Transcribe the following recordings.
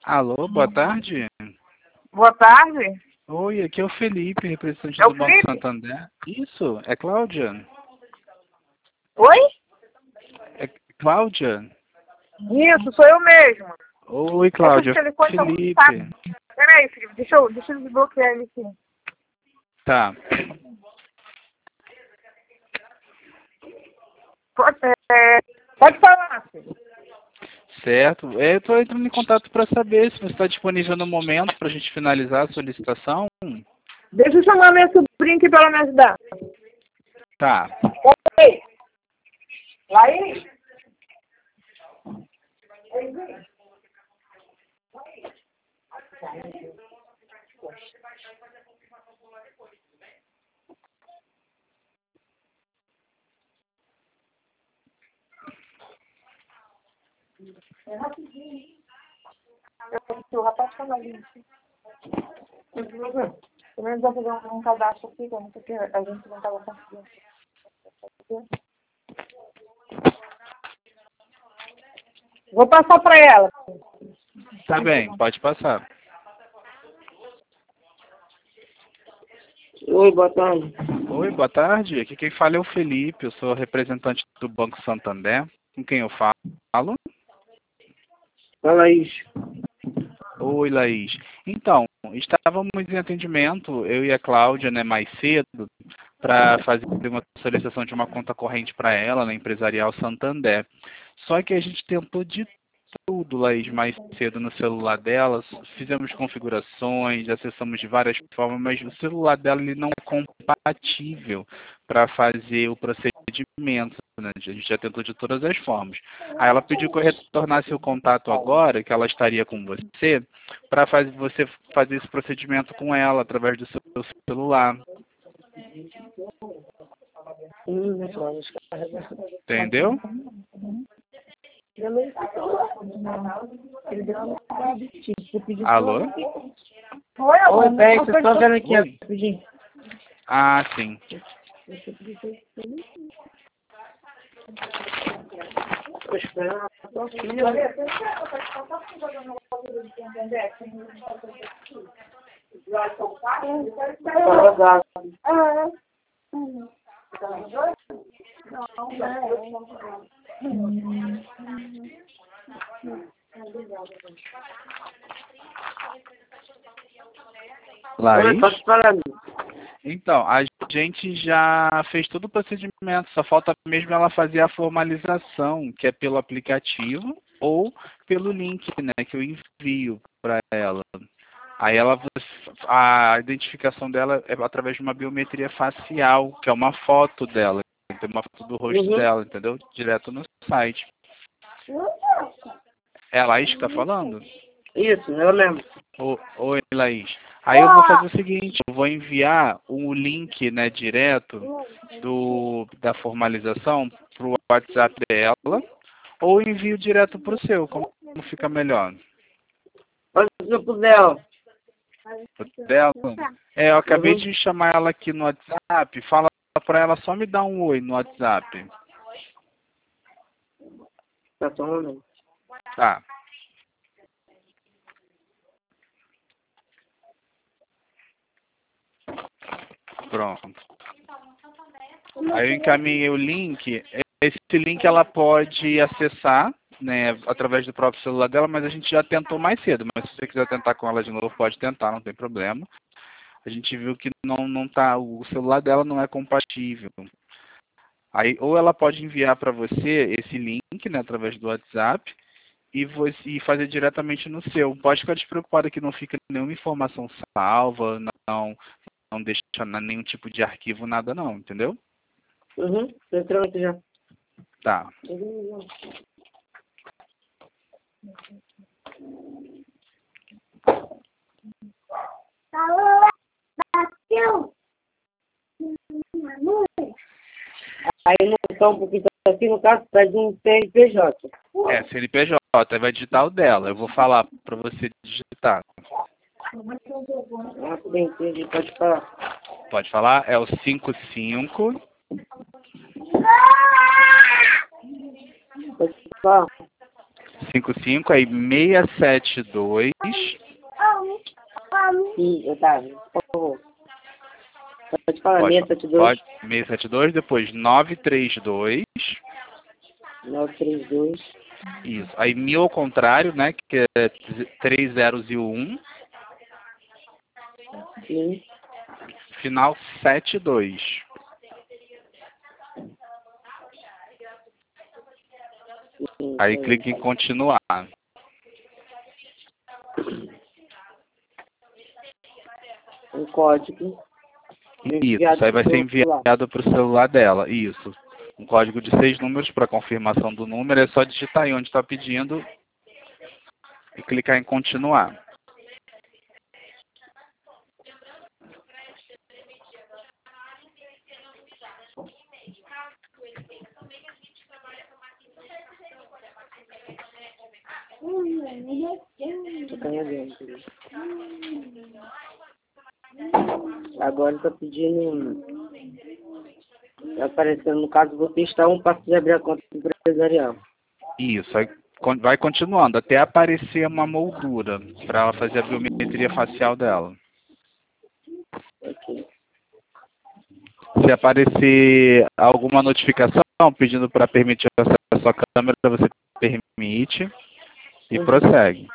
Alô, boa tarde. Boa tarde. Oi, aqui é o Felipe, representante É o do Banco Felipe? Santander. Isso, é Cláudia? Oi? É Cláudia? Isso, sou eu mesmo. Oi, É que esse Cláudia. telefone tá muito Felipe. chato. Peraí, Felipe, deixa eu desbloquear ele aqui. Tá. Pode, pode falar, filho. Certo. Eu estou entrando em contato para saber se você está disponível no momento para a gente finalizar a solicitação. Deixa eu chamar minha sobrinha aqui pra ela me ajudar. Tá. Oi. Laís? É rapidinho. O rapaz está na linha. Pelo menos vai fazer um cadastro aqui, porque a gente não estava conseguindo. Vou passar para ela. Tá bem, pode passar. Oi, boa tarde. Oi, boa tarde. Aqui quem fala é o Felipe, eu sou representante do Banco Santander. Com quem eu falo? Fala isso. Oi, Laís. Então, estávamos em atendimento, eu e a Cláudia, né, mais cedo, para fazer uma solicitação de uma conta corrente para ela, na Empresarial Santander. Só que a gente tentou de tudo, Laís, mais cedo no celular dela, fizemos configurações, acessamos de várias formas, mas o celular dela ele não é compatível para fazer o procedimento, né? A gente já tentou de todas as formas. Aí ela pediu que eu retornasse o contato agora, que ela estaria com você, para você fazer esse procedimento com ela através do seu celular. Entendeu? Alô? Oi, peraí, vocês estão vendo aqui, Oi. rapidinho. Ah, sim. Tô esperando a tua filha. Laís? Tô esperando. Então, a gente já fez todo o procedimento, só falta mesmo ela fazer a formalização, que é pelo aplicativo ou pelo link, né, que eu envio para ela. Aí a identificação dela é através de uma biometria facial, que é uma foto dela, tem uma foto do rosto dela, entendeu? Direto no site. É a Laís que tá falando? Isso, eu mesmo. Oi, Laís. Aí eu vou fazer o seguinte, eu vou enviar o link, né, direto da formalização pro WhatsApp dela, ou envio direto pro seu, como fica melhor? Pode ser pro Del. Dela? Eu acabei de chamar ela aqui no WhatsApp, fala pra ela só me dar um oi no WhatsApp. Tá tomando. Tá. Pronto. Aí eu encaminhei o link. Esse link ela pode acessar, né, através do próprio celular dela, mas a gente já tentou mais cedo. Mas se você quiser tentar com ela de novo, pode tentar, não tem problema. A gente viu que não tá, o celular dela não é compatível. Aí ou ela pode enviar para você esse link, né, através do WhatsApp, e fazer diretamente no seu. Pode ficar despreocupado que não fica nenhuma informação salva, não deixa nenhum tipo de arquivo, nada não, entendeu? Tô entrando aqui já. Tá. Aí no campo que tá aqui, no caso, pede um CNPJ. É, CNPJ, aí vai digitar o dela. Eu vou falar para você digitar. Ah, bem, entendi, pode falar. Pode falar? É o 55 Pode falar. 55, aí 672. Sim, Otávio, por favor. Pode falar, Pode, 672. pode, 672, depois 932. 932. Isso. Aí 1000 ao contrário, né? Que é 3 zeros e 1. Sim. Final 72. Sim, Aí sim. clique em continuar. Um código. Isso, aí vai ser pro celular. enviado para o celular dela. Isso. Um código de 6 números para confirmação do número. É só digitar aí onde está pedindo e clicar em continuar. Tô carregando. Agora está pedindo. Tá aparecendo, no caso, vou testar um passo de abrir a conta empresarial. Isso, aí vai continuando até aparecer uma moldura para ela fazer a biometria facial dela. Ok. Se aparecer alguma notificação pedindo para permitir o acesso à câmera, você permite e prossegue.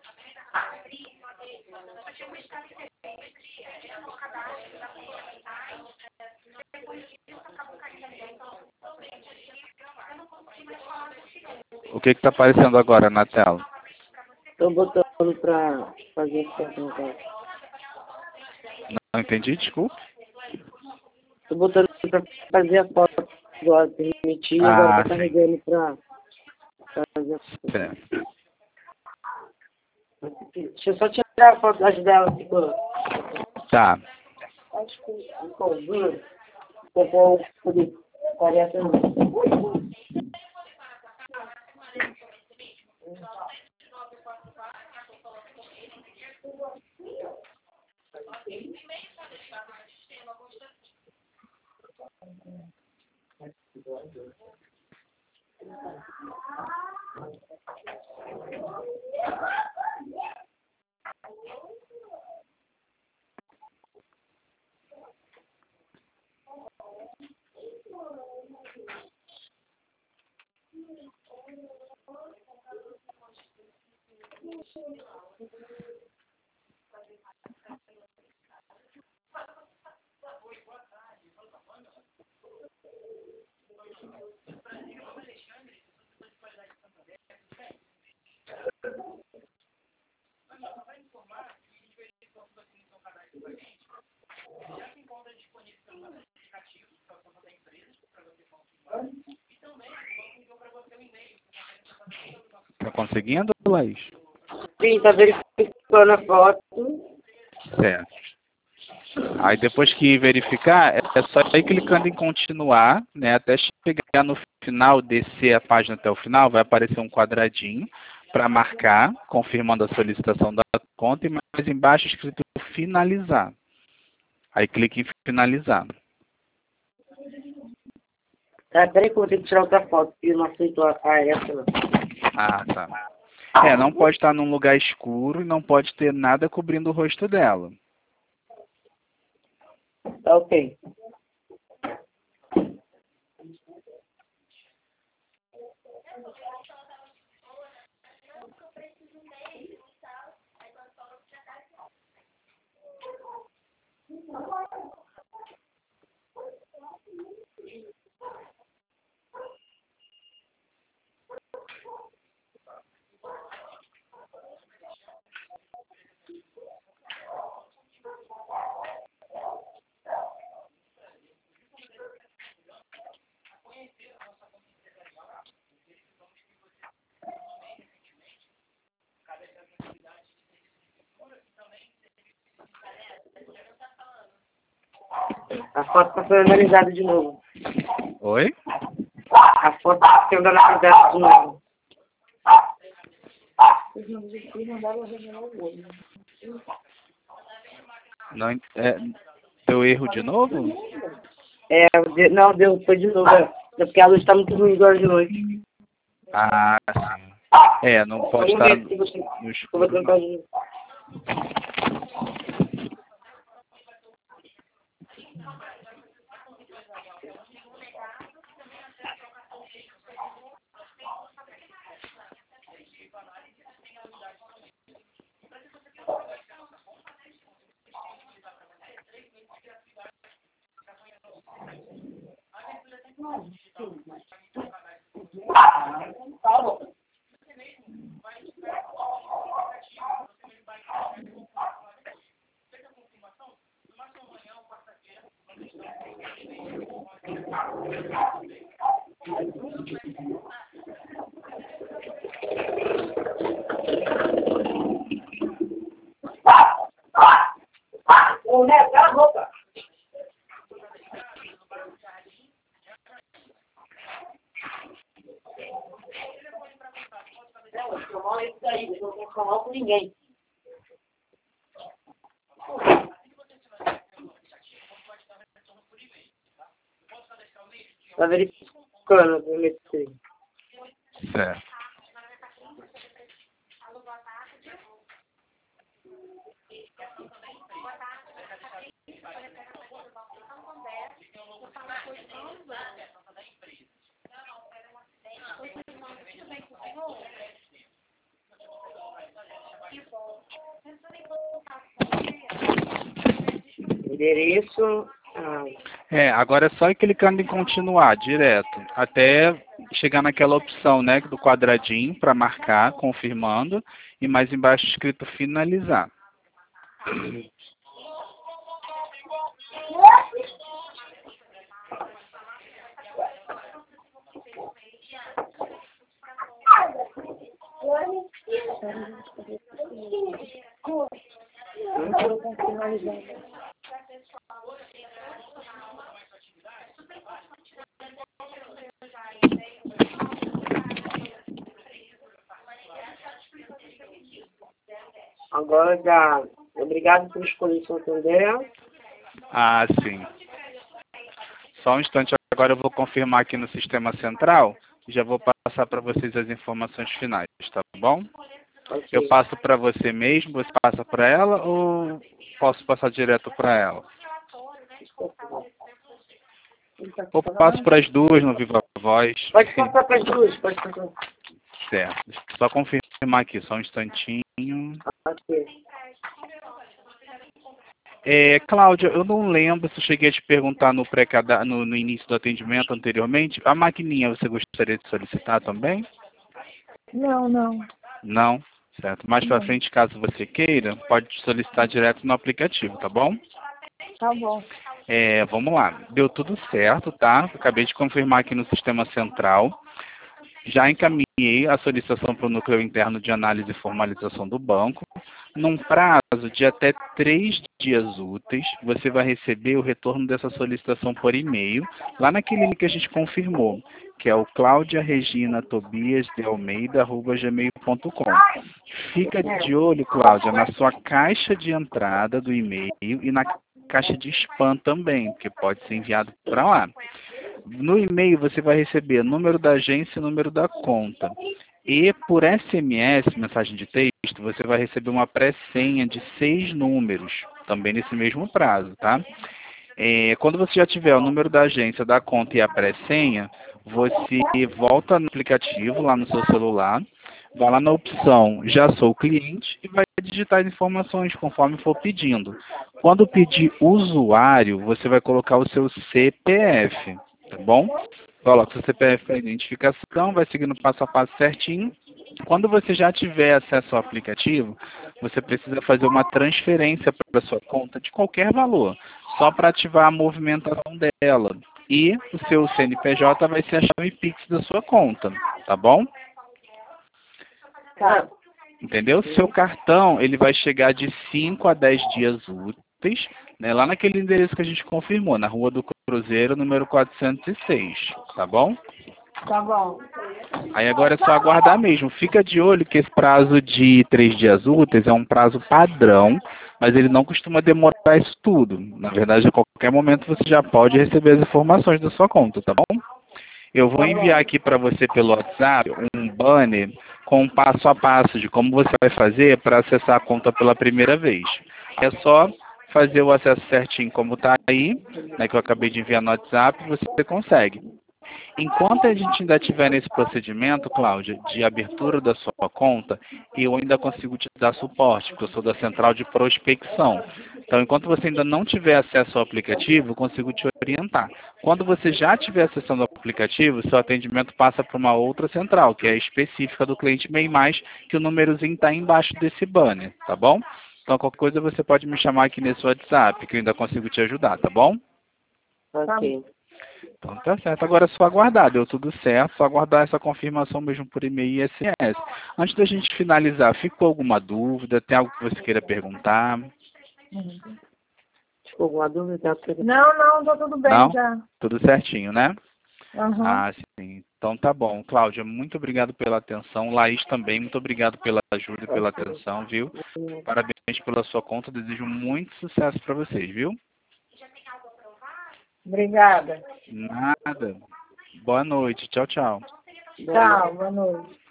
O que está aparecendo agora na tela? Estou botando para fazer foto no caso. Não entendi, desculpa. Estou botando para fazer a foto do permitir e agora estou carregando para fazer a foto. Certo. Deixa eu só tirar a foto das dela, ficou. Tá. Acho que ficou duro. Eu vou poder fazer essa. Tá conseguindo, Laís? Sim, está verificando a foto. Certo. Aí depois que verificar, é só ir clicando em continuar, né? Até chegar no final, descer a página até o final, vai aparecer um quadradinho para marcar, confirmando a solicitação da conta, e mais embaixo escrito finalizar. Aí clique em finalizar. Peraí que eu vou ter que tirar outra foto, porque eu não aceito essa não. Ah, tá. Não pode estar num lugar escuro e não pode ter nada cobrindo o rosto dela. Tá ok. A foto está sendo analisada de novo. Oi? A foto está sendo analisada de novo. Não, deu erro de novo? Não, deu, foi de novo. É porque a luz está muito ruim agora de noite. Ah, sim. Não pode Vamos estar ver se você... no Eu vou escuro, não. tentar de... Ô, Neto, cala a boca. Não, isso daí, eu não vou falar com ninguém. Tá verificando, vou meter. Certo. Endereço. Agora é só ir clicando em continuar direto, até chegar naquela opção, né, do quadradinho para marcar, confirmando, e mais embaixo escrito finalizar. Agora já. Obrigado por escolher Santander. Ah, sim. Só um instante, agora eu vou confirmar aqui no sistema central e já vou passar para vocês as informações finais, tá bom? Okay. Eu passo para você mesmo, você passa para ela ou posso passar direto para ela? Ou passo para as duas no Viva Voz? Pode passar para as duas, pode passar. Certo. Só confirmar aqui, só um instantinho. Okay. Cláudia, eu não lembro se eu cheguei a te perguntar no início do atendimento anteriormente. A maquininha você gostaria de solicitar também? Não, não. Não? Certo. Mais para Não. frente, caso você queira, pode solicitar direto no aplicativo, tá bom? Tá bom. Vamos lá. Deu tudo certo, tá? Acabei de confirmar aqui no sistema central. Já encaminhei a solicitação para o núcleo interno de análise e formalização do banco. Num prazo de até 3 dias úteis, você vai receber o retorno dessa solicitação por e-mail, lá naquele link que a gente confirmou, que é o claudiaregina.tobias.de.almeida@gmail.com. Fica de olho, Cláudia, na sua caixa de entrada do e-mail e na caixa de spam também, porque pode ser enviado para lá. No e-mail você vai receber número da agência e número da conta. E por SMS, mensagem de texto, você vai receber uma pré-senha de 6 números, também nesse mesmo prazo, tá? Quando você já tiver o número da agência, da conta e a pré-senha, você volta no aplicativo, lá no seu celular, vai lá na opção Já sou cliente e vai digitar as informações conforme for pedindo. Quando pedir usuário, você vai colocar o seu CPF, tá bom? Coloca o seu CPF para identificação, vai seguindo passo a passo certinho. Quando você já tiver acesso ao aplicativo, você precisa fazer uma transferência para a sua conta de qualquer valor, só para ativar a movimentação dela. E o seu CNPJ vai ser a chave Pix da sua conta, tá bom? Tá. Entendeu? Seu cartão, ele vai chegar de 5 a 10 dias úteis, né, lá naquele endereço que a gente confirmou, na Rua do Cruzeiro, número 406, tá bom? Tá bom. Aí agora é só aguardar mesmo. Fica de olho que esse prazo de 3 dias úteis é um prazo padrão, mas ele não costuma demorar isso tudo. Na verdade, a qualquer momento você já pode receber as informações da sua conta, tá bom? Eu vou enviar aqui para você pelo WhatsApp um banner com um passo a passo de como você vai fazer para acessar a conta pela primeira vez. É só fazer o acesso certinho como está aí, né, que eu acabei de enviar no WhatsApp, você consegue. Enquanto a gente ainda estiver nesse procedimento, Cláudia, de abertura da sua conta, eu ainda consigo te dar suporte, porque eu sou da central de prospecção. Então, enquanto você ainda não tiver acesso ao aplicativo, eu consigo te orientar. Quando você já estiver acessando o aplicativo, seu atendimento passa para uma outra central, que é específica do cliente MEI+, que o númerozinho está embaixo desse banner, tá bom? Então, qualquer coisa você pode me chamar aqui nesse WhatsApp, que eu ainda consigo te ajudar, tá bom? Ok. Então tá certo. Agora é só aguardar, deu tudo certo, só aguardar essa confirmação mesmo por e-mail e SMS. Antes da gente finalizar, ficou alguma dúvida? Tem algo que você queira perguntar? Ficou alguma dúvida? Não, tá tudo bem Não? já. Tudo certinho, né? Aham. Ah, sim. Então tá bom. Cláudia, muito obrigado pela atenção. Laís também, muito obrigado pela ajuda e pela atenção, viu? Parabéns pela sua conta, desejo muito sucesso para vocês, viu? Obrigada. Nada. Boa noite. Tchau, tchau. Tchau, boa noite.